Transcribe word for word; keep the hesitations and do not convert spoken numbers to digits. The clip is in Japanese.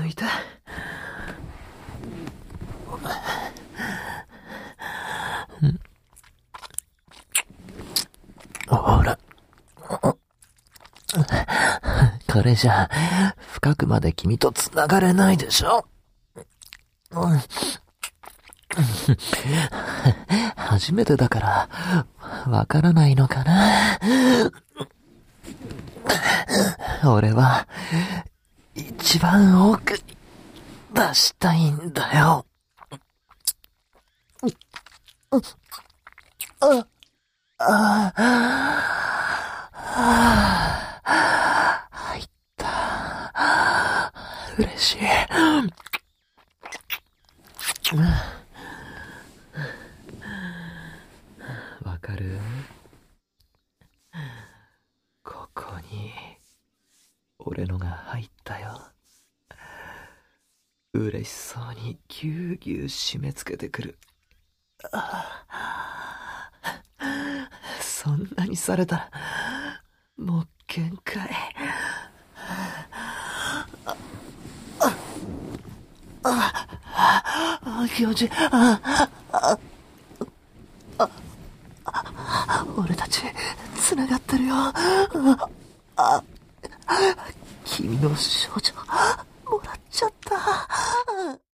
抜いて。ほら。これじゃ、深くまで君と繋がれないでしょ。初めてだから、わからないのかな。俺は、一番奥に出したいんだよ。あ、あ、あ、入った。嬉しい。わかる？ここに、俺のが入ったよ。嬉しそうにぎゅうぎゅう締め付けてくる。そんなにされたら、もう限界。ああ、気持ちいい。ああ、ああ、俺たち、繋がってるよ。ああ、君の正